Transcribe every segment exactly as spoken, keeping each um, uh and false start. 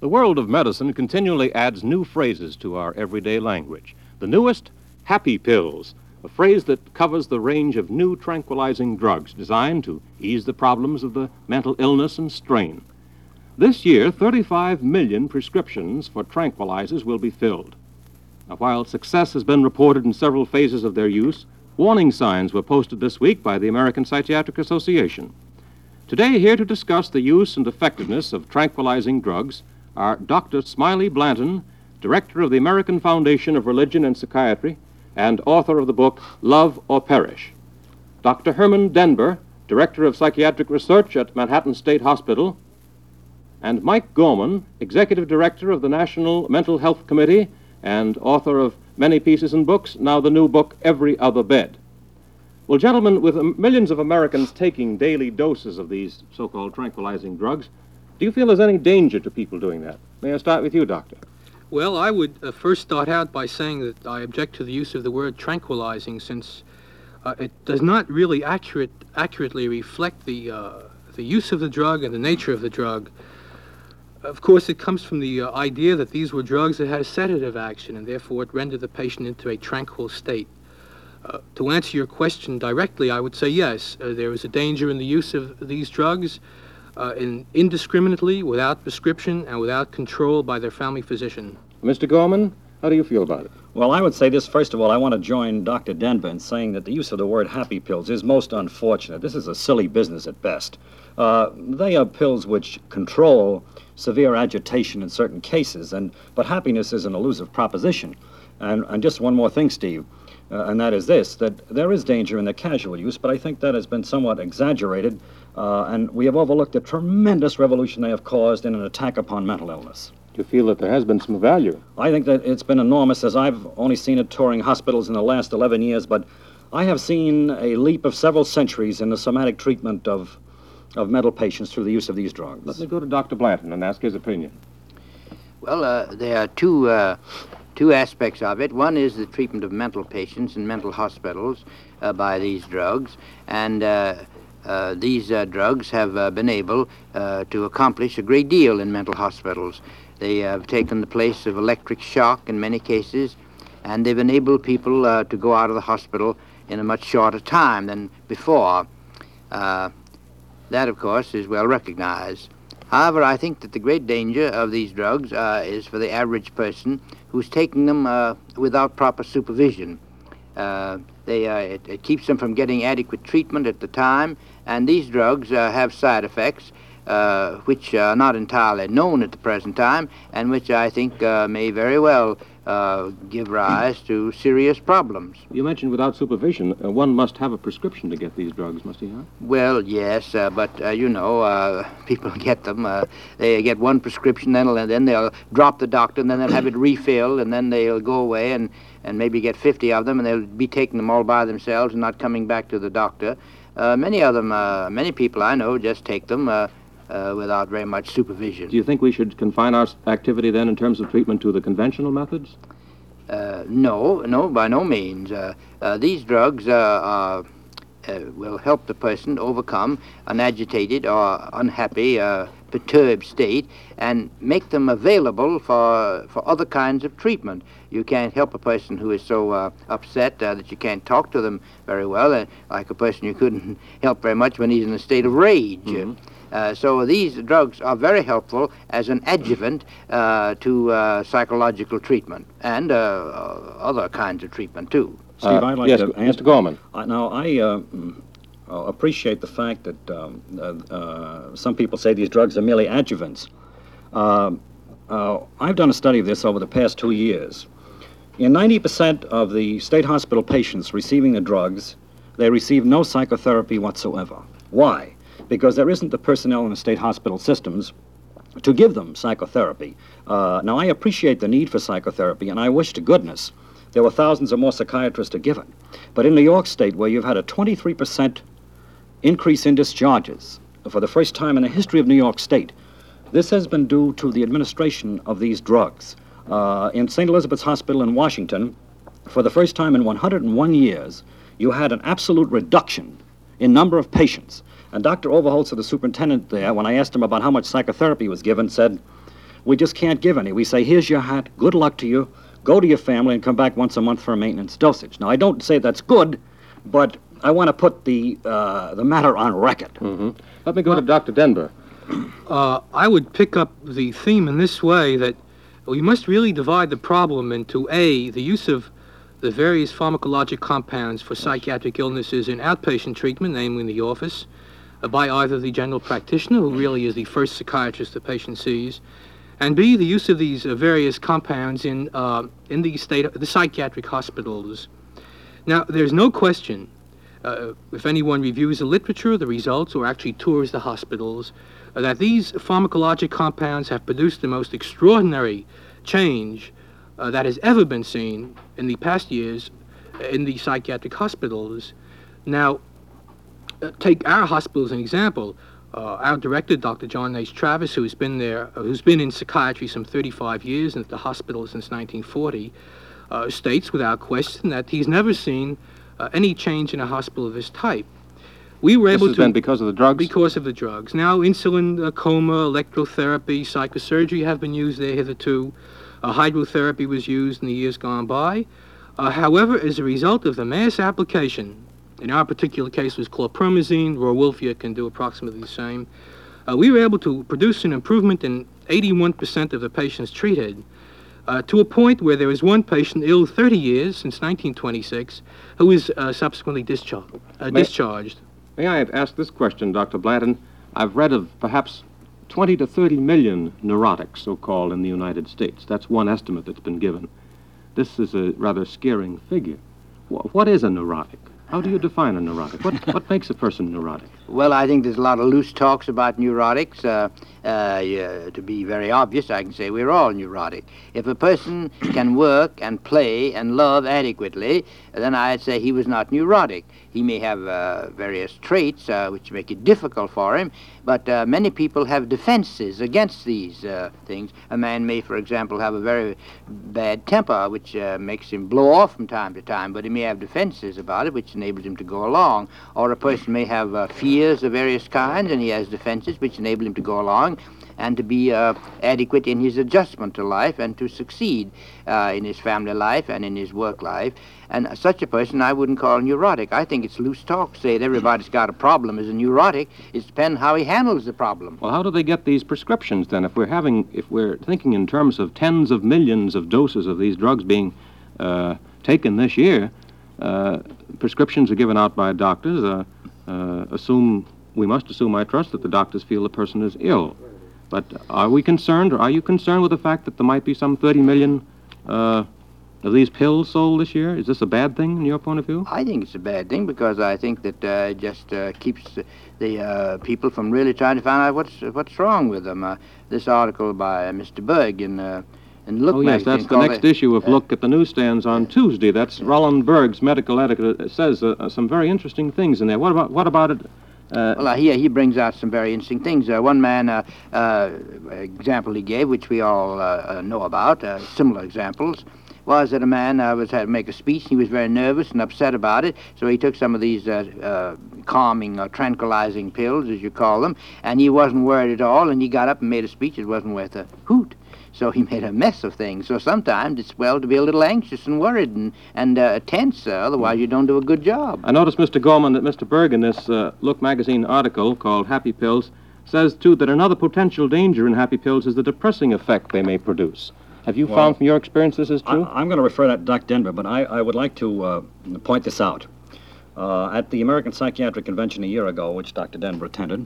The world of medicine continually adds new phrases to our everyday language. The newest, happy pills, a phrase that covers the range of new tranquilizing drugs designed to ease the problems of the mental illness and strain. This year, thirty-five million prescriptions for tranquilizers will be filled. Now, while success has been reported in several phases of their use, warning signs were posted this week by the American Psychiatric Association. Today, here to discuss the use and effectiveness of tranquilizing drugs are Doctor Smiley Blanton, Director of the American Foundation of Religion and Psychiatry, and author of the book Love or Perish; Doctor Herman Denber, Director of Psychiatric Research at Manhattan State Hospital; and Mike Gorman, Executive Director of the National Mental Health Committee and author of many pieces and books, now the new book Every Other Bed. Well, gentlemen, with millions of Americans taking daily doses of these so-called tranquilizing drugs, do you feel there's any danger to people doing that? May I start with you, Doctor? Well, I would uh, first start out by saying that I object to the use of the word tranquilizing, since uh, it does not really accurate, accurately reflect the, uh, the use of the drug and the nature of the drug. Of course, it comes from the uh, idea that these were drugs that had a sedative action, and therefore it rendered the patient into a tranquil state. Uh, to answer your question directly, I would say yes, uh, there is a danger in the use of these drugs uh, in, indiscriminately, without prescription, and without control by their family physician. Mister Gorman, how do you feel about it? Well, I would say this. First of all, I want to join Doctor Denber in saying that the use of the word happy pills is most unfortunate. This is a silly business at best. Uh, they are pills which control severe agitation in certain cases, and but happiness is an elusive proposition. And, and just one more thing, Steve, uh, and that is this, that there is danger in the casual use, but I think that has been somewhat exaggerated, uh, and we have overlooked the tremendous revolution they have caused in an attack upon mental illness. Do you feel that there has been some value? I think that it's been enormous, as I've only seen it touring hospitals in the last eleven years, but I have seen a leap of several centuries in the somatic treatment of of mental patients through the use of these drugs. Let me go to Doctor Blanton and ask his opinion. Well, uh, there are two, uh, two aspects of it. One is the treatment of mental patients in mental hospitals uh, by these drugs, and uh, uh, these uh, drugs have uh, been able uh, to accomplish a great deal in mental hospitals. They have taken the place of electric shock in many cases, and they've enabled people uh, to go out of the hospital in a much shorter time than before. Uh, That, of course, is well recognized. However, I think that the great danger of these drugs uh, is for the average person who's taking them uh, without proper supervision. Uh, they, uh, it, it keeps them from getting adequate treatment at the time, and these drugs uh, have side effects uh, which are not entirely known at the present time, and which I think uh, may very well uh, give rise to serious problems. You mentioned without supervision, uh, one must have a prescription to get these drugs, must he not? Well, yes, uh, but, uh, you know, uh, people get them. Uh, they get one prescription, then, and then they'll drop the doctor, and then they'll have it refilled, and then they'll go away and, and maybe get fifty of them, and they'll be taking them all by themselves and not coming back to the doctor. Uh, many of them, uh, many people I know just take them uh, uh, without very much supervision. Do you think we should confine our activity then in terms of treatment to the conventional methods? Uh, no, no, by no means. Uh, uh, these drugs uh, are, uh, will help the person overcome an agitated or unhappy, uh, perturbed state and make them available for, for other kinds of treatment. You can't help a person who is so uh, upset uh, that you can't talk to them very well, uh, like a person you couldn't help very much when he's in a state of rage. Mm-hmm. Uh, so these drugs are very helpful as an adjuvant uh, to uh, psychological treatment and uh, other kinds of treatment, too. Steve, I'd like yes, to... Mister Gorman. Uh, now, I uh, uh, appreciate the fact that um, uh, uh, some people say these drugs are merely adjuvants. Uh, uh, I've done a study of this over the past two years. In ninety percent of the state hospital patients receiving the drugs, they receive no psychotherapy whatsoever. Why? Because there isn't the personnel in the state hospital systems to give them psychotherapy. Uh, now, I appreciate the need for psychotherapy, and I wish to goodness there were thousands or more psychiatrists to give it. But in New York State, where you've had a twenty-three percent increase in discharges for the first time in the history of New York State, this has been due to the administration of these drugs. Uh, in Saint Elizabeth's Hospital in Washington, for the first time in one hundred one years, you had an absolute reduction in number of patients. And Doctor Overholtzer, the superintendent there, when I asked him about how much psychotherapy was given, said we just can't give any. We say, here's your hat, good luck to you, go to your family and come back once a month for a maintenance dosage. Now, I don't say that's good, but I want to put the uh, the matter on record. Mm-hmm. Let me go to Doctor Denver. Uh, I would pick up the theme in this way, that we must really divide the problem into A, the use of the various pharmacologic compounds for psychiatric illnesses in outpatient treatment, namely in the office, uh, by either the general practitioner, who really is the first psychiatrist the patient sees, and B, the use of these uh, various compounds in, uh, in the, state the psychiatric hospitals. Now, there's no question, uh, if anyone reviews the literature, the results, or actually tours the hospitals, uh, that these pharmacologic compounds have produced the most extraordinary change uh, that has ever been seen in the past years uh, in the psychiatric hospitals. Now, uh, take our hospital as an example. Uh, our director, Doctor John H. Travis, who's been there, uh, who's been in psychiatry some thirty-five years and at the hospital since nineteen forty, uh, states without question that he's never seen uh, any change in a hospital of this type. We were This able has to been because of the drugs? because of the drugs. Now, insulin uh, coma, electrotherapy, psychosurgery have been used there hitherto. Uh, hydrotherapy was used in the years gone by. Uh, however, as a result of the mass application, in our particular case was chlorpromazine, Rorwolfia can do approximately the same, uh, we were able to produce an improvement in eighty-one percent of the patients treated, uh, to a point where there was one patient ill thirty years, since nineteen twenty-six, who was uh, subsequently dischar- uh, May- discharged. May I ask this question, Doctor Blanton? I've read of perhaps twenty to thirty million neurotics, so-called, in the United States. That's one estimate that's been given. This is a rather scaring figure. Wh- What is a neurotic? How do you define a neurotic? What, what makes a person neurotic? Well, I think there's a lot of loose talks about neurotics. Uh, uh, yeah, to be very obvious, I can say we're all neurotic. If a person can work and play and love adequately, then I'd say he was not neurotic. He may have uh, various traits uh, which make it difficult for him, but uh, many people have defenses against these uh, things. A man may, for example, have a very bad temper, which uh, makes him blow off from time to time, but he may have defenses about it, which enables him to go along. Or a person may have uh, fears of various kinds, and he has defenses which enable him to go along and to be uh, adequate in his adjustment to life and to succeed uh, in his family life and in his work life. And such a person I wouldn't call neurotic. I think it's loose talk to say that everybody's got a problem as a neurotic. It depends how he handles the problem. Well, how do they get these prescriptions, then? If we're having, if we're thinking in terms of tens of millions of doses of these drugs being uh, taken this year, uh, prescriptions are given out by doctors. Uh, uh, assume, we must assume, I trust, that the doctors feel the person is ill. But are we concerned, or are you concerned with the fact that there might be some thirty million uh, of these pills sold this year? Is this a bad thing in your point of view? I think it's a bad thing because I think that uh, it just uh, keeps the uh, people from really trying to find out what's what's wrong with them. Uh, this article by uh, Mister Berg in uh, in Look Oh, yes, magazine that's the called next it- issue of uh, Look at the newsstands on Tuesday. That's Roland Berg's medical etiquette. It says uh, some very interesting things in there. What about what about it? Uh, Well, uh, he, he brings out some very interesting things. Uh, one man, uh, uh, example he gave, which we all uh, uh, know about, uh, similar examples, was that a man uh, was had to make a speech. He was very nervous and upset about it, so he took some of these uh, uh, calming or tranquilizing pills, as you call them, and he wasn't worried at all, and he got up and made a speech. It wasn't worth a hoot. So he made a mess of things. So sometimes it's well to be a little anxious and worried and, and uh, tense, uh, otherwise you don't do a good job. I noticed, Mister Gorman, that Mister Berg in this uh, Look magazine article called Happy Pills says, too, that another potential danger in happy pills is the depressing effect they may produce. Have you Well, found from your experience this is true? I, I'm going to refer that to Doctor Denver, but I, I would like to uh, point this out. Uh, at the American Psychiatric Convention a year ago, which Doctor Denver attended,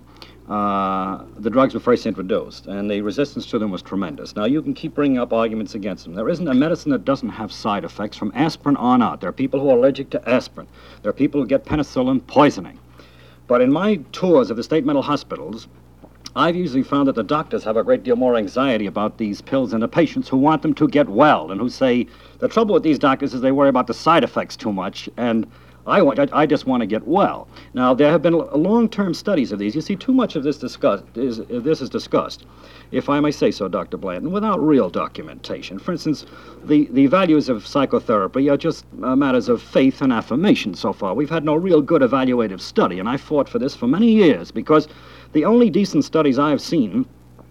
uh, the drugs were first introduced, and the resistance to them was tremendous. Now, you can keep bringing up arguments against them. There isn't a medicine that doesn't have side effects from aspirin on out. There are people who are allergic to aspirin. There are people who get penicillin poisoning. But in my tours of the state mental hospitals, I've usually found that the doctors have a great deal more anxiety about these pills than the patients who want them to get well and who say, the trouble with these doctors is they worry about the side effects too much, and I, want, I, I just want to get well. Now, there have been l- long-term studies of these. You see, too much of this, discussed, is, uh, this is discussed, if I may say so, Doctor Blanton, without real documentation. For instance, the, the values of psychotherapy are just uh, matters of faith and affirmation so far. We've had no real good evaluative study, and I fought for this for many years because the only decent studies I've seen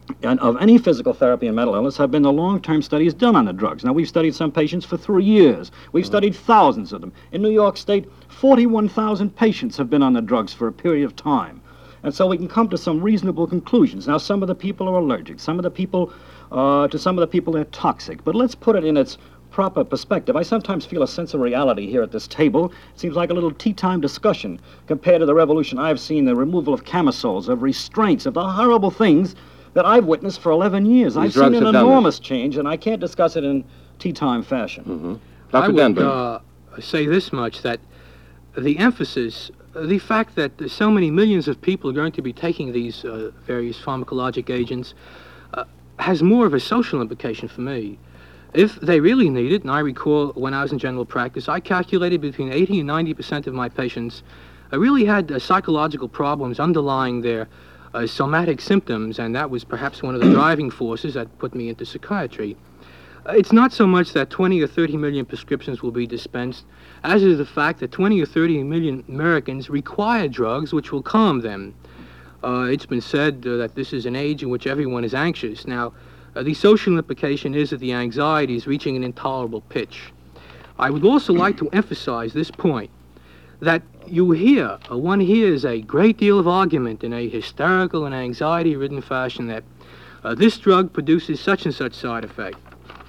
and of any physical therapy and mental illness have been the long-term studies done on the drugs. Now, we've studied some patients for three years. We've mm-hmm. studied thousands of them. In New York State, forty-one thousand patients have been on the drugs for a period of time. And so we can come to some reasonable conclusions. Now, some of the people are allergic. Some of the people, uh, to some of the people, they're toxic. But let's put it in its proper perspective. I sometimes feel a sense of reality here at this table. It seems like a little tea-time discussion compared to the revolution I've seen, the removal of camisoles, of restraints, of the horrible things that I've witnessed for eleven years. These I've seen an have done enormous this. change, and I can't discuss it in tea-time fashion. Mm-hmm. Doctor I would Denby. uh, say this much, that the emphasis, the fact that so many millions of people are going to be taking these uh, various pharmacologic agents uh, has more of a social implication for me. If they really need it, and I recall when I was in general practice, I calculated between eighty and ninety percent of my patients uh, really had uh, psychological problems underlying their uh, somatic symptoms, and that was perhaps one of the driving forces that put me into psychiatry. Uh, it's not so much that twenty or thirty million prescriptions will be dispensed, as is the fact that twenty or thirty million Americans require drugs which will calm them. Uh, it's been said uh, that this is an age in which everyone is anxious. Now, Uh, the social implication is that the anxiety is reaching an intolerable pitch. I would also like to emphasize this point, that you hear, uh, one hears a great deal of argument in a hysterical and anxiety-ridden fashion that uh, this drug produces such and such side effect,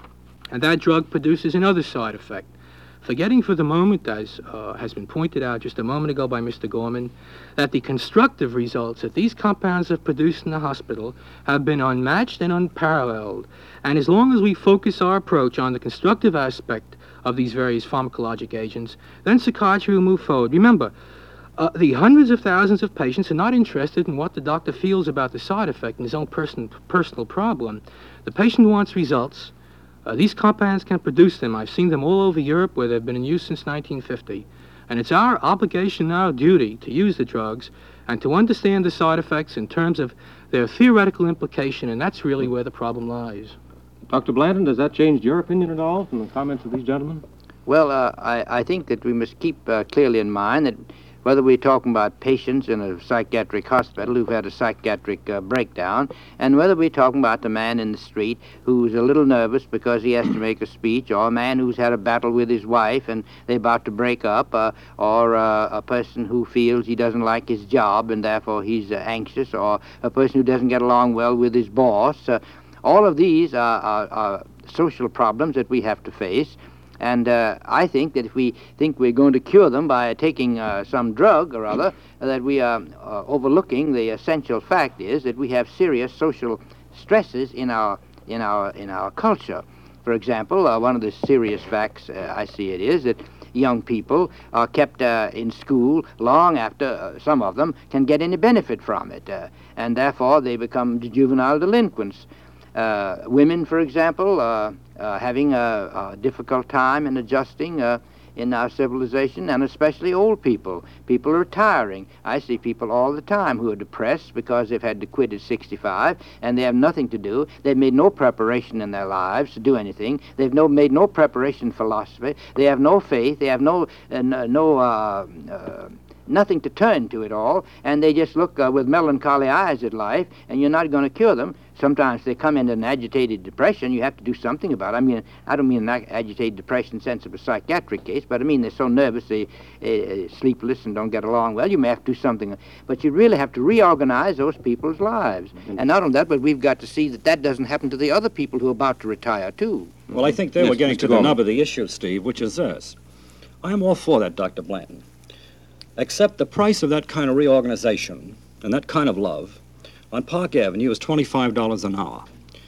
and that drug produces another side effect, forgetting for the moment, as uh, has been pointed out just a moment ago by Mister Gorman, that the constructive results that these compounds have produced in the hospital have been unmatched and unparalleled. And as long as we focus our approach on the constructive aspect of these various pharmacologic agents, then psychiatry will move forward. Remember, uh, the hundreds of thousands of patients are not interested in what the doctor feels about the side effect and his own person, personal problem. The patient wants results. Uh, these compounds can produce them. I've seen them all over Europe where they've been in use since nineteen fifty. And it's our obligation, our duty, to use the drugs and to understand the side effects in terms of their theoretical implication, and that's really where the problem lies. Doctor Blanton, does that change your opinion at all from the comments of these gentlemen? Well, uh, I, I think that we must keep uh, clearly in mind that whether we're talking about patients in a psychiatric hospital who've had a psychiatric uh, breakdown, and whether we're talking about the man in the street who's a little nervous because he has to make a speech, or a man who's had a battle with his wife and they're about to break up, uh, or uh, a person who feels he doesn't like his job and therefore he's uh, anxious, or a person who doesn't get along well with his boss. Uh, all of these are, are, are social problems that we have to face. And uh, I think that if we think we're going to cure them by taking uh, some drug or other, that we are uh, overlooking the essential fact is that we have serious social stresses in our in our in our culture. For example, uh, one of the serious facts uh, I see it is that young people are kept uh, in school long after uh, some of them can get any benefit from it, uh, and therefore they become juvenile delinquents. Uh, women, for example, uh, uh, having a, a difficult time in adjusting uh, in our civilization, and especially old people. People are retiring. I see people all the time who are depressed because they've had to quit at sixty-five, and they have nothing to do. They've made no preparation in their lives to do anything. They've no, made no preparation in philosophy. They have no faith. They have no, uh, no uh, uh, nothing to turn to at all, and they just look uh, with melancholy eyes at life, and you're not going to cure them. Sometimes they come into an agitated depression. You have to do something about it. I mean, I don't mean an agitated depression sense of a psychiatric case, but I mean they're so nervous, they uh, sleepless and don't get along well. You may have to do something. But you really have to reorganize those people's lives. Mm-hmm. And not only that, but we've got to see that that doesn't happen to the other people who are about to retire, too. Well, I think there yes, we're getting Mister to the Gorman. nub of the issue, Steve, which is this. I am all for that, Doctor Blanton. Except the price of that kind of reorganization and that kind of love on Park Avenue is twenty-five dollars an hour.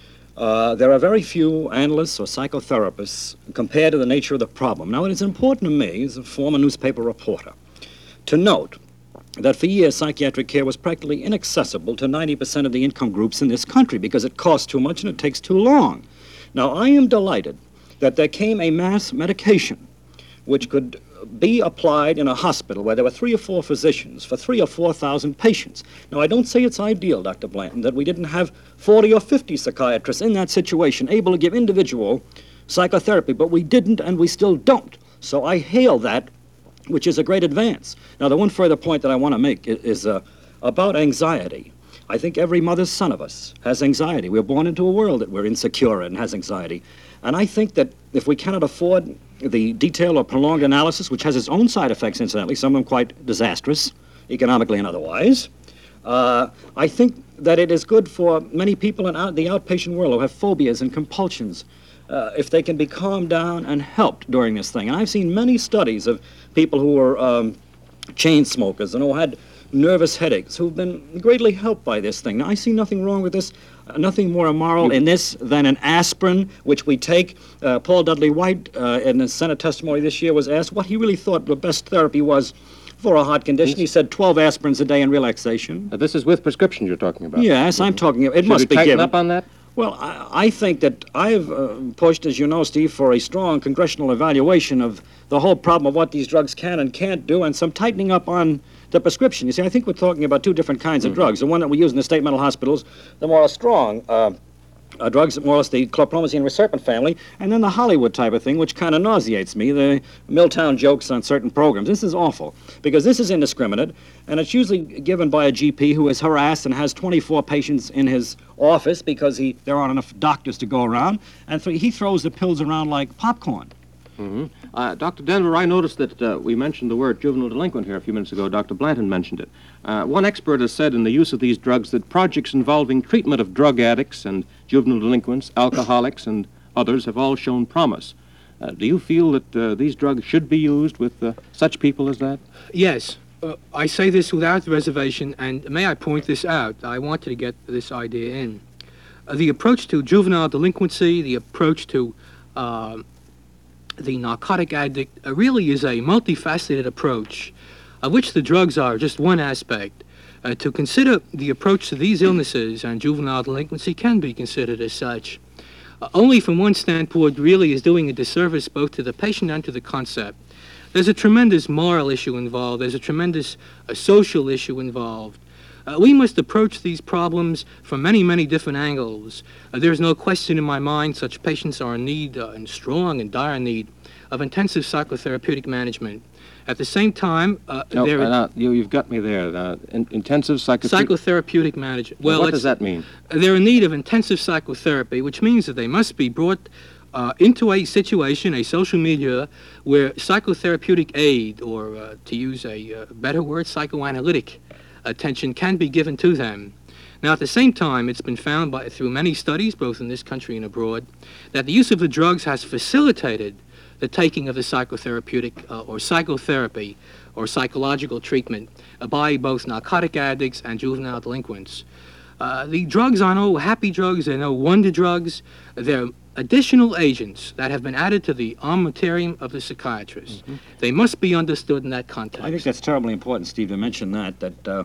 Uh, there are very few analysts or psychotherapists compared to the nature of the problem. Now, it is important to me, as a former newspaper reporter, to note that for years psychiatric care was practically inaccessible to ninety percent of the income groups in this country because it costs too much and it takes too long. Now, I am delighted that there came a mass medication which could be applied in a hospital where there were three or four physicians for three or four thousand patients. Now, I don't say it's ideal, Doctor Blanton, that we didn't have forty or fifty psychiatrists in that situation able to give individual psychotherapy, but we didn't and we still don't. So I hail that, which is a great advance. Now, the one further point that I want to make is, is uh, about anxiety. I think every mother's son of us has anxiety. We're born into a world that we're insecure and has anxiety. And I think that if we cannot afford the detailed or prolonged analysis, which has its own side effects, incidentally, some of them quite disastrous, economically and otherwise, uh, I think that it is good for many people in out, the outpatient world who have phobias and compulsions, uh, if they can be calmed down and helped during this thing. And I've seen many studies of people who were um, chain smokers and who had nervous headaches who've been greatly helped by this thing. Now, I see nothing wrong with this, uh, nothing more immoral in this than an aspirin, which we take. Uh, Paul Dudley White, uh, in his Senate testimony this year, was asked what he really thought the best therapy was for a heart condition. He said twelve aspirins a day and relaxation. Uh, this is with prescriptions you're talking about. Yes, I'm talking, it Should must we be tighten given. up on that? Well, I, I think that I've uh, pushed, as you know, Steve, for a strong congressional evaluation of the whole problem of what these drugs can and can't do, and some tightening up on the prescription. You see, I think we're talking about two different kinds Mm-hmm. of drugs. The one that we use in the state mental hospitals, the more strong uh, uh, drugs, more or less the chlorpromazine reserpine family, and then the Hollywood type of thing, which kind of nauseates me, the Milltown jokes on certain programs. This is awful, because this is indiscriminate, and it's usually given by a G P who is harassed and has twenty-four patients in his office because he there aren't enough doctors to go around, and th- he throws the pills around like popcorn. Mm-hmm. Uh, Doctor Denver, I noticed that uh, we mentioned the word juvenile delinquent here a few minutes ago. Doctor Blanton mentioned it. Uh, one expert has said in the use of these drugs that projects involving treatment of drug addicts and juvenile delinquents, alcoholics, and others have all shown promise. Uh, do you feel that uh, these drugs should be used with uh, such people as that? Yes. Uh, I say this without reservation, and may I point this out? I wanted to get this idea in. Uh, the approach to juvenile delinquency, the approach to uh, the narcotic addict, uh, really is a multifaceted approach, of which the drugs are just one aspect. Uh, to consider the approach to these illnesses and juvenile delinquency can be considered as such. Uh, only from one standpoint really is doing a disservice both to the patient and to the concept. There's a tremendous moral issue involved. There's a tremendous uh, social issue involved. Uh, we must approach these problems from many, many different angles. Uh, there's no question in my mind such patients are in need, uh, in strong and dire need, of intensive psychotherapeutic management. At the same time, uh, No, there uh, no, you, you've got me there. Uh, in, intensive psychotherapy. psychotherapeutic management. Well, what it's- does that mean? They're in need of intensive psychotherapy, which means that they must be brought uh, into a situation, a social milieu, where psychotherapeutic aid, or uh, to use a uh, better word, psychoanalytic attention can be given to them. Now, at the same time, it's been found by, through many studies, both in this country and abroad, that the use of the drugs has facilitated the taking of the psychotherapeutic uh, or psychotherapy or psychological treatment uh, by both narcotic addicts and juvenile delinquents. Uh, the drugs are no happy drugs, they're no wonder drugs. They're additional agents that have been added to the armamentarium of the psychiatrist. Mm-hmm. They must be understood in that context. I think that's terribly important, Steve, to mention that, that uh,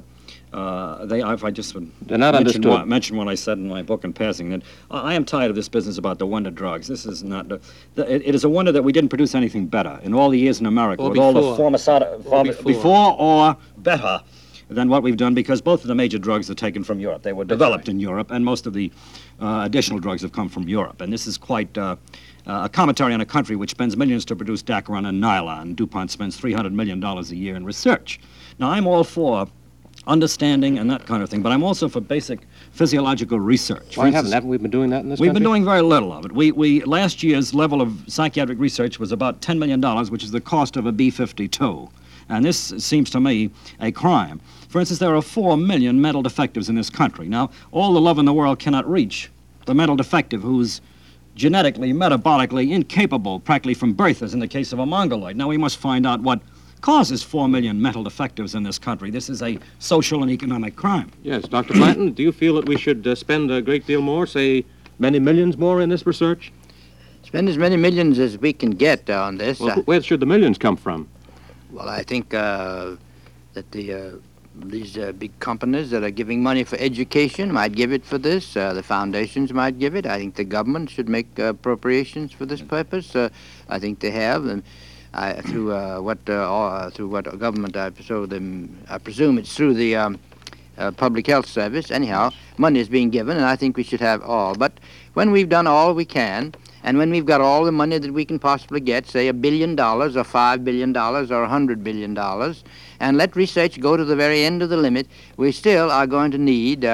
uh, they, if I just would They're not mention understood. what, mention what I said in my book in passing, that I I am tired of this business about the wonder drugs. This is not, the, the, it, it is a wonder that we didn't produce anything better in all the years in America, Or with all the before. former, soda- former before. before or better than what we've done, because both of the major drugs are taken from Europe. They were developed in Europe, and most of the uh, additional drugs have come from Europe. And this is quite uh, uh, a commentary on a country which spends millions to produce Dacron and Nylon. DuPont spends three hundred million dollars a year in research. Now, I'm all for understanding and that kind of thing, but I'm also for basic physiological research. For Why haven't, instance, haven't we been doing that in this We've country? been doing very little of it. We, we last year's level of psychiatric research was about ten million dollars, which is the cost of a B fifty-two. And this seems to me a crime. For instance, there are four million mental defectives in this country. Now, all the love in the world cannot reach the mental defective who's genetically, metabolically incapable, practically from birth, as in the case of a mongoloid. Now, we must find out what causes four million mental defectives in this country. This is a social and economic crime. Yes, Doctor Blanton, do you feel that we should uh, spend a great deal more, say many millions more in this research? Spend as many millions as we can get uh, on this. Well, Uh, where should the millions come from? well, I think uh, that the uh, these uh, big companies that are giving money for education might give it for this. Uh, the foundations might give it. I think the government should make uh, appropriations for this purpose. Uh, I think they have. And I, through uh, what uh, all- through what government I so them I presume it's through the um, uh, public health service. Anyhow, money is being given, and I think we should have all. But when we've done all we can, and when we've got all the money that we can possibly get, say a billion dollars or five billion dollars or a hundred billion dollars, and let research go to the very end of the limit, we still are going to need uh,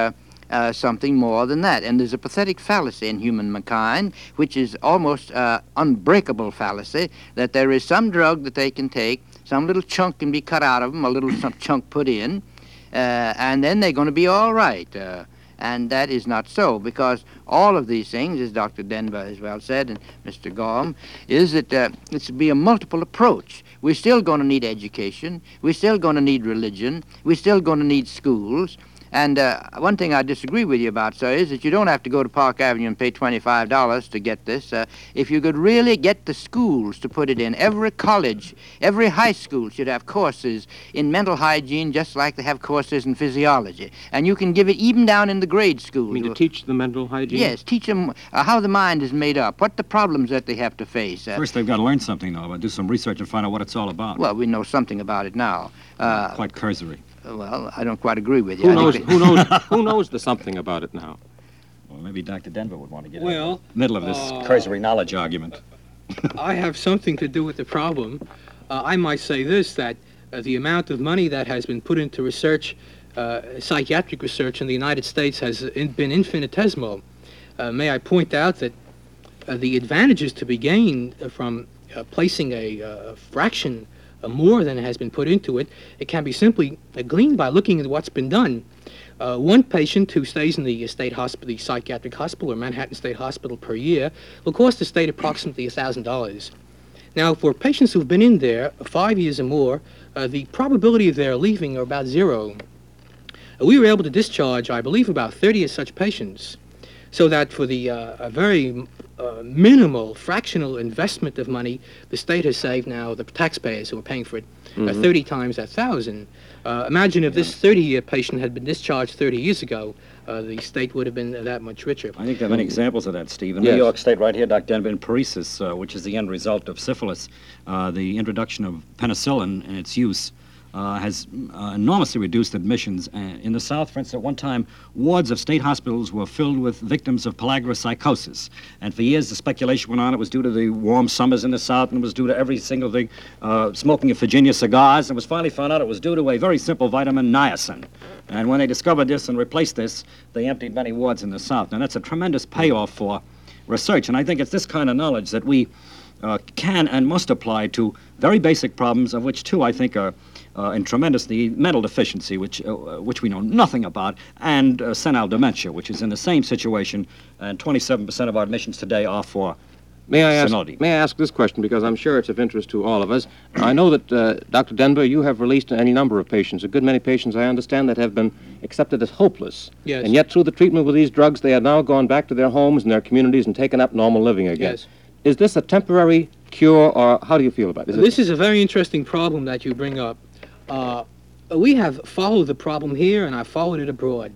uh, something more than that. And there's a pathetic fallacy in humankind, which is almost uh, unbreakable fallacy, that there is some drug that they can take, some little chunk can be cut out of them, a little some chunk put in, uh, and then they're going to be all right. Uh, and that is not so, because all of these things, as Doctor Denver has well said, and Mister Gorham, is that uh, it's to be a multiple approach. We're still going to need education. We're still going to need religion. We're still going to need schools. And uh, one thing I disagree with you about, sir, is that you don't have to go to Park Avenue and pay twenty-five dollars to get this. Uh, if you could really get the schools to put it in, every college, every high school should have courses in mental hygiene just like they have courses in physiology. And you can give it even down in the grade schools. You mean to teach the mental hygiene? Yes, teach them uh, how the mind is made up, what the problems that they have to face. Uh, First, they've got to learn something, though, but do some research and find out what it's all about. well, we know something about it now. Uh, Quite cursory. well, I don't quite agree with you. Who I knows, think who knows, who knows the something about it now? Well, maybe Doctor Denver would want to get Well, in the middle of this uh, cursory knowledge argument. I have something to do with the problem. Uh, I might say this, that uh, the amount of money that has been put into research, uh, psychiatric research in the United States has in, been infinitesimal. Uh, may I point out that uh, the advantages to be gained from uh, placing a uh, fraction uh, more than has been put into it, it can be simply uh, gleaned by looking at what's been done. Uh, one patient who stays in the state hospital, the psychiatric hospital or Manhattan State Hospital per year will cost the state approximately one thousand dollars. Now, for patients who've been in there five years or more, uh, the probability of their leaving are about zero. Uh, we were able to discharge, I believe, about thirty of such patients, so that for the uh, a very uh, minimal fractional investment of money, the state has saved now, the taxpayers who are paying for it, uh, Mhm. thirty times that thousand. Uh, imagine if this thirty-year patient had been discharged thirty years ago, uh, the state would have been uh, that much richer. I think there are many examples of that, Steve. In Yes. New York State, right here, Doctor Denver, in paresis, uh, which is the end result of syphilis, uh, the introduction of penicillin and its use uh, has uh, enormously reduced admissions. Uh, in the South, for instance, at one time, wards of state hospitals were filled with victims of pellagra psychosis. And for years, the speculation went on it was due to the warm summers in the South, and it was due to every single thing, uh, smoking of Virginia cigars, and it was finally found out it was due to a very simple vitamin, niacin. And when they discovered this and replaced this, they emptied many wards in the South. Now, that's a tremendous payoff for research, and I think it's this kind of knowledge that we uh, can and must apply to very basic problems, of which two, I think, are uh, in tremendous need: mental deficiency, which uh, which we know nothing about, and uh, senile dementia, which is in the same situation, and twenty-seven percent of our admissions today are for May I ask, senility. may I ask this question, because I'm sure it's of interest to all of us. I know that, uh, Doctor Denver, you have released any number of patients, a good many patients, I understand, that have been accepted as hopeless. Yes. And yet, through the treatment with these drugs, they have now gone back to their homes and their communities and taken up normal living again. Yes. Is this a temporary cure, or how do you feel about it? Is it- This is a very interesting problem that you bring up. Uh, we have followed the problem here, and I've followed it abroad.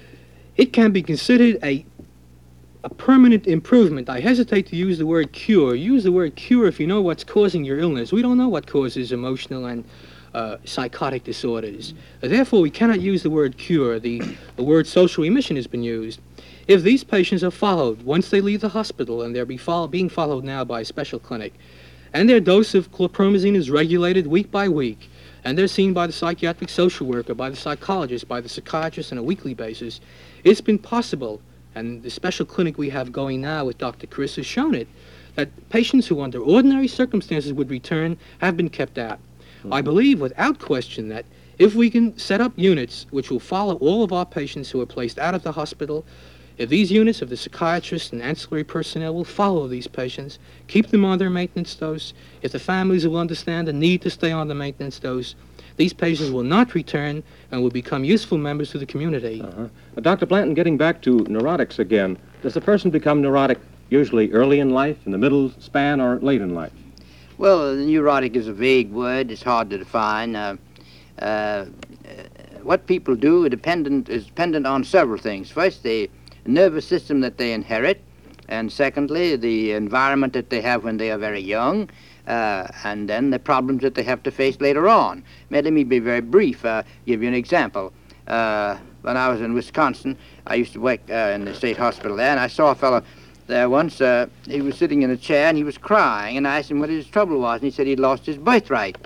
It can be considered a a permanent improvement. I hesitate to use the word cure. Use the word cure if you know what's causing your illness. We don't know what causes emotional and uh, psychotic disorders. Therefore, we cannot use the word cure. The, the word social remission has been used. If these patients are followed once they leave the hospital, and they're be follow- being followed now by a special clinic, and their dose of chlorpromazine is regulated week by week, and they're seen by the psychiatric social worker, by the psychologist, by the psychiatrist on a weekly basis, it's been possible, and the special clinic we have going now with Doctor Chris has shown it, that patients who under ordinary circumstances would return have been kept out. I believe without question that if we can set up units which will follow all of our patients who are placed out of the hospital, if these units of the psychiatrists and ancillary personnel will follow these patients, keep them on their maintenance dose, if the families will understand the need to stay on the maintenance dose, these patients will not return and will become useful members to the community. Uh-huh. Uh, Doctor Blanton, getting back to neurotics again, does a person become neurotic usually early in life, in the middle span, or late in life? Well, neurotic is a vague word. It's hard to define. Uh, uh, what people do dependent, is dependent on several things. First, the nervous system that they inherit, and secondly, the environment that they have when they are very young, uh, and then the problems that they have to face later on. Let me be very brief, uh, give you an example. Uh, when I was in Wisconsin, I used to work uh, in the state hospital there, and I saw a fellow there once. Uh, he was sitting in a chair, and he was crying, and I asked him what his trouble was, and he said he'd lost his birthright.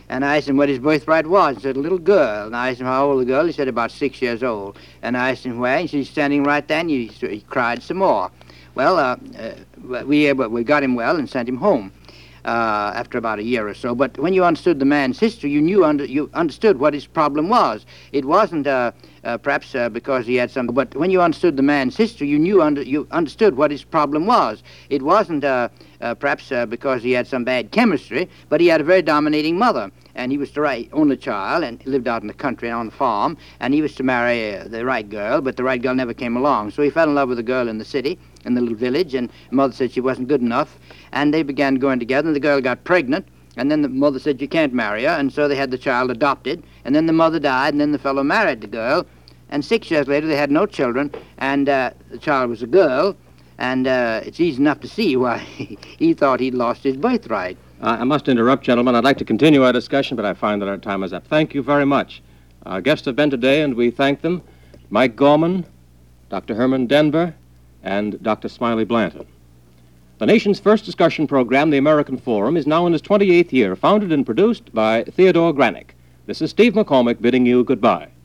And I asked him what his birthright was. He said, a little girl. And I asked him how old the girl. He said, about six years old. And I asked him where. He said, he's standing right there. And he, he cried some more. Well, uh, uh, we, uh, we got him well and sent him home uh, after about a year or so. But when you understood the man's history, you knew under, you understood what his problem was. It wasn't uh, uh, perhaps uh, because he had some. But when you understood the man's history, you knew under, you understood what his problem was. It wasn't uh, uh, perhaps uh, because he had some bad chemistry, but he had a very dominating mother. And he was the right only child, and he lived out in the country on the farm. And he was to marry uh, the right girl, but the right girl never came along. So he fell in love with a girl in the city, in the little village, and mother said she wasn't good enough. And they began going together, and the girl got pregnant. And then the mother said, you can't marry her. And so they had the child adopted. And then the mother died, and then the fellow married the girl. And six years later, they had no children, and uh, the child was a girl. And uh, it's easy enough to see why he thought he'd lost his birthright. Uh, I must interrupt, gentlemen. I'd like to continue our discussion, but I find that our time is up. Thank you very much. Our guests have been today, and we thank them. Mike Gorman, Doctor Herman Denver, and Doctor Smiley Blanton. The nation's first discussion program, the American Forum, is now in its twenty-eighth year, founded and produced by Theodore Granick. This is Steve McCormick bidding you goodbye.